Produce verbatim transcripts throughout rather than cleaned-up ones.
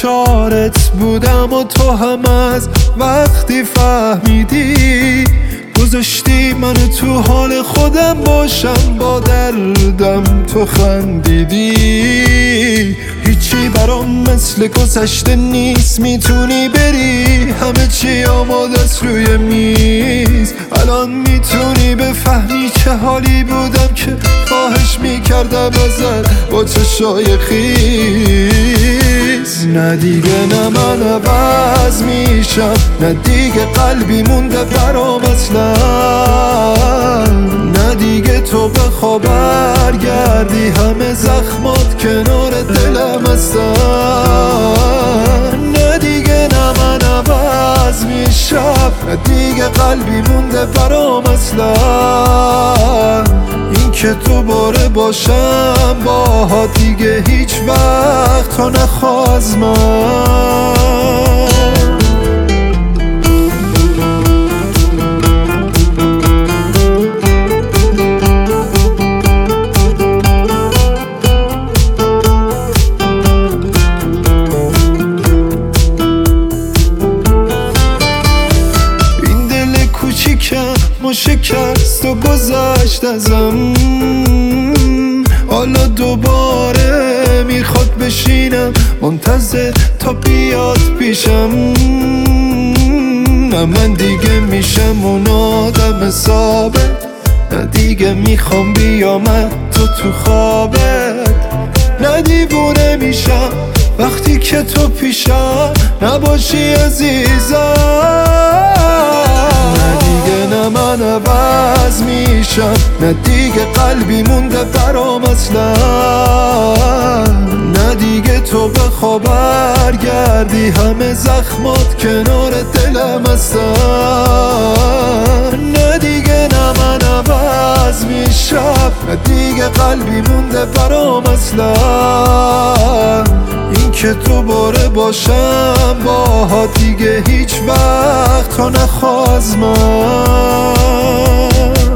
دوچارت بودم و تو هم از وقتی فهمیدی گذاشتی من تو حال خودم باشم، با دردم تو خندیدی. هیچی برام مثل گذشته نیست، میتونی بری همه چی آماده است روی میز. الان میتونی بفهمی چه حالی بودم که خواهش میکردم ازت با چشای خیز. نه دیگه نه من عوض میشم، نه دیگه قلبی مونده برام اصلا، نه دیگه تو بخوا برگردی همه زخمات کنار دلم هستن. نه دیگه نه من عوض میشم، نه دیگه قلبی مونده برام اصلا، این که دوباره باشم باها دیگه هیچ وقت تا نخوا از من. ما شکست و گذشت ازم، حالا دوباره میخواد بشینم منتظر تا بیاد پیشم. نه من دیگه میشم اون آدم ثابت، نه دیگه میخوام بیام تو تو خوابت. نه دیوونه میشم وقتی که تو پیشم نباشی عزیزم. نه دیگه نه من عوض میشم، نه دیگه قلبی مونده برام اصلا، نه دیگه تو بخوا برگردی همه زخمات کنار دلم هستن. نه دیگه نه من عوض میشم، نه دیگه قلبی مونده برام اصلا، این که دوباره باشم باها دیگه هیچ وقت تا نخوا از من.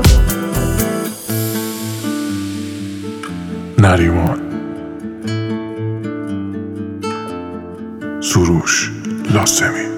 نریمان سروش لاسمی.